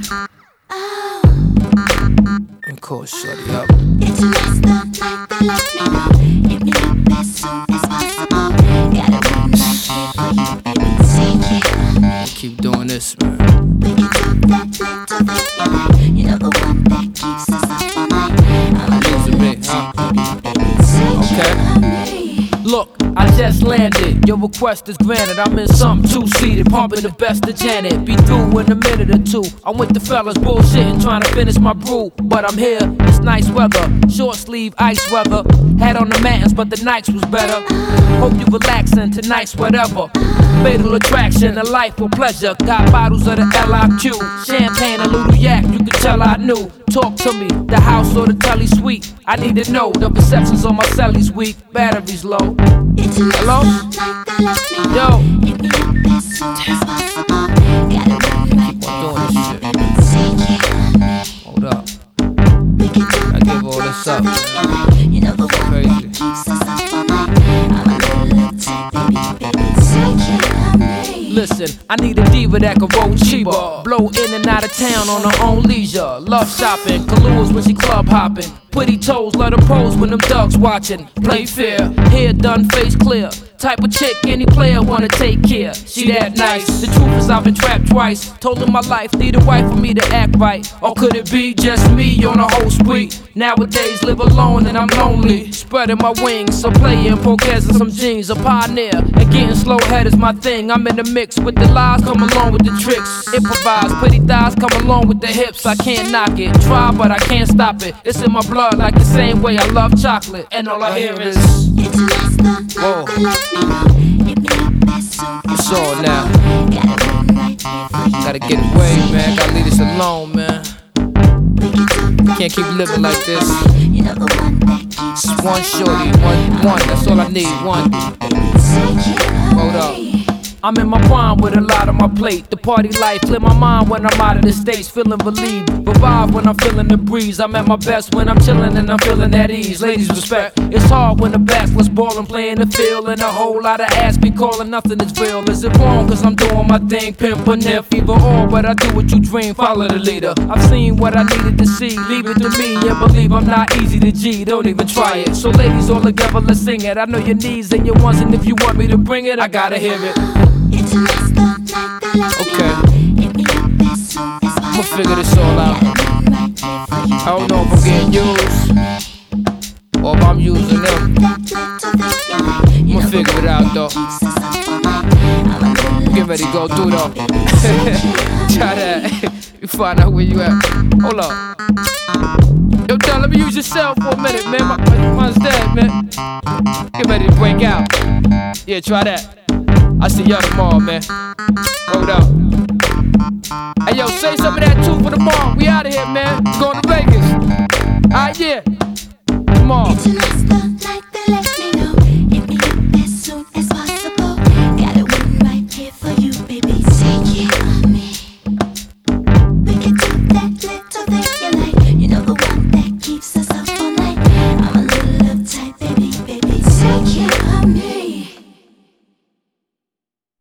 Of course, shorty up. It's the last of night, they let me know. Hit me up as soon as possible. Got a room right here for you, baby. Take it on me. Keep doing this, man. We can talk that little bit you like. You know the one that keeps us up all night. I'm a Losing me, huh? Okay. Look, I just landed. Your request is granted. I'm in something two-seated, pumping the best of Janet. Be through in a minute or two. I'm with the fellas bullshitting, trying to finish my brew. But I'm here, it's nice weather. Short sleeve, ice weather. Had on the matins, but the nights was better. Hope you relaxing, tonight's whatever. Fatal attraction, a life for pleasure. Got bottles of the LIQ. Champagne, a little yak, you can tell I knew. Talk to me, the house or the telly suite. I need to know, the perceptions on my celly's weak. Battery's low. Hello? Yo. Hold up. I give all this up. Crazy. Listen, I need a diva that can roll cheaper. Blow in and out of town on her own leisure. Love shopping, Kahlua when she club hopping. Pretty toes, let her pose when them thugs watching. Play fair, hair done, face clear. Type of chick any player wanna take care. She that nice. The truth is I've been trapped twice. Told her my life need a wife for me to act right. Or could it be just me on a whole spree? Nowadays live alone and I'm lonely. Spreading my wings, so playing pokers and some jeans. A pioneer and getting slow head is my thing. I'm in the mix with the lies, come along with the tricks. Improvise, pretty thighs come along with the hips. I can't knock it. Try but I can't stop it. It's in my blood like the same way I love chocolate. And all I hear is whoa. It's all now. Gotta get away, man. Gotta leave this alone, man. Can't keep living like this. Just one shorty, one. That's all I need. One. Hold up. I'm in my prime with a lot on my plate. The party life, clear my mind when I'm out of the States. Feeling relieved, revive when I'm feeling the breeze. I'm at my best when I'm chilling and I'm feeling at ease. Ladies respect, it's hard when the backwards ballin', playing the field. And a whole lot of ass be calling, nothing is real. Is it wrong cause I'm doing my thing, pimp or nip? Either or, but I do what you dream, follow the leader. I've seen what I needed to see, leave it to me. And believe I'm not easy to G, don't even try it. So ladies all together, let's sing it. I know your needs and your wants, and if you want me to bring it, I gotta hear it. Okay, I'ma figure this all out. I don't know if I'm getting used or if I'm using them. I'ma figure it out though. Get ready to go through though. Try that. You find out where you at. Hold up. Yo, Don, let me use your cell for a minute, man. Mine's dead, man. Get ready to break out. Yeah, try that. I see y'all tomorrow, man. Hold up. Hey, yo, say some of that too for tomorrow. We out of here, man. Going to Vegas. Alright, yeah. Tomorrow.